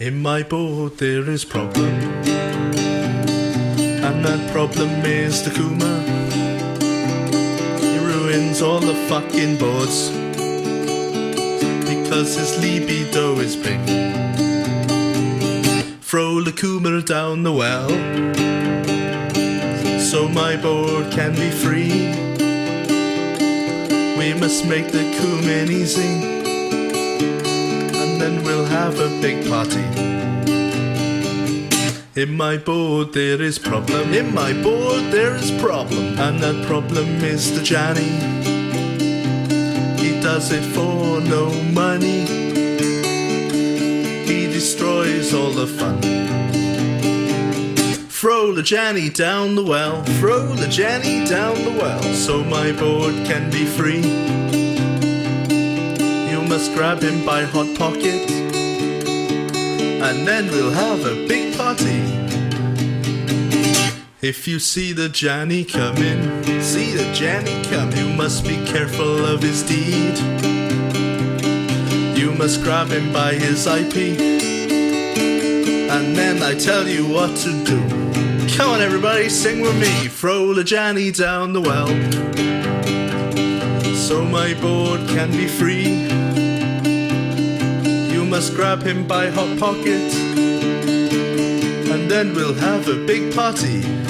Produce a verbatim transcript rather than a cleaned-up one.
In my boat there is problem, and that problem is the Kuma. He ruins all the fucking boats because his libido is big. Throw the Kuma down the well so my boat can be free. We must make the cumin easy, and then we'll have a big party. In my boat there is problem, in my boat there is problem, and that problem is the Johnny. He does it for no money, he destroys all the fun. Throw the Johnny down the well, throw the Johnny down the well, so my boat can be free. You must grab him by hot pocket, and then we'll have a big party. If you see the Johnny coming, see the Johnny coming, you must be careful of his deed. You must grab him by his I P, and then I tell you what to do. Come on everybody, sing with me. Throw the Johnny down the well so my boat can be free. You must grab him by hot pocket, and then we'll have a big party.